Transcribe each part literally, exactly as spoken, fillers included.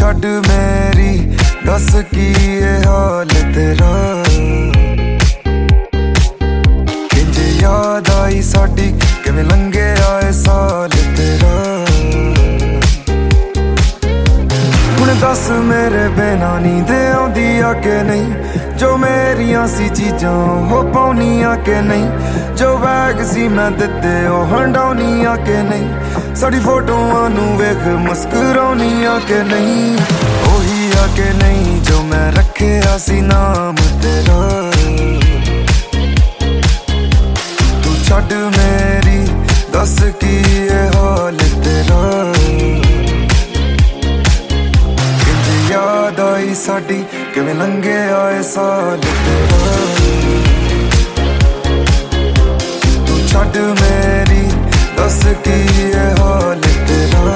ਛੱਡ ਮੇਰੀ दस की ये हाल तेरा किंज याद आई साडी किवें लंघे आए साल तेरा हुण दस मेरे बिना नींद आउंदी आ के नहीं जो मेरियां सी चीजां हो पाउनियां के नहीं जो बैग सी मैं दित्ते ओ हंडाउनियां के नहीं साडी फोटोआं नूं वेख मुस्कुराउनियां के नहीं ओही आ के नहीं जो मैं रखिया सी नाम तेरा तू छड्ड मेरी दस की ये हाल तेरा किंज याद आई साडी किवें लंघे आए साल तेरा तू छड्ड मेरी दस की ये हाल तेरा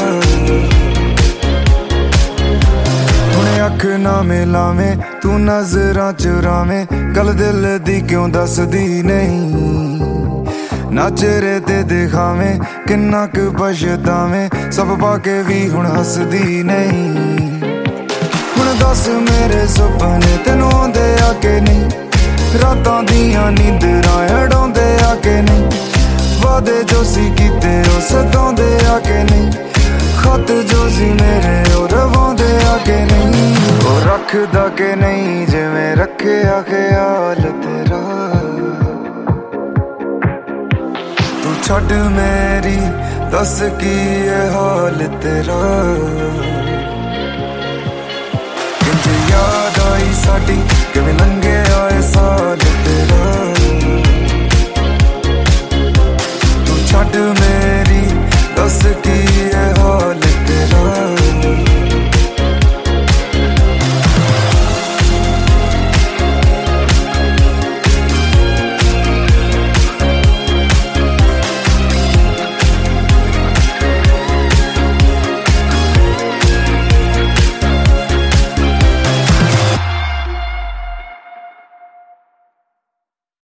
अख ना मिलावें तू नजरां चुरावें गल दिल दी क्यों दसदी नहीं ना चेहरे ते दिखावें किन्ना क पछतावें सब पाके भी हुण हसदी नहीं हुण दस मेरे सुपने तैनूं आउंदे आ के नहीं रातां दियां नींदरां अड़ाउंदे आ के नहीं वादे जो सी कीते ओ सताउंदे आ के नहीं खत जो सी मेरे ओ रवाउंदे आ के नहीं ओ रखदा के नहीं जिवें रखिया ख्याल तेरा तू छड्ड मेरी दस की ये हाल तेरा किंज याद आई साडी किवें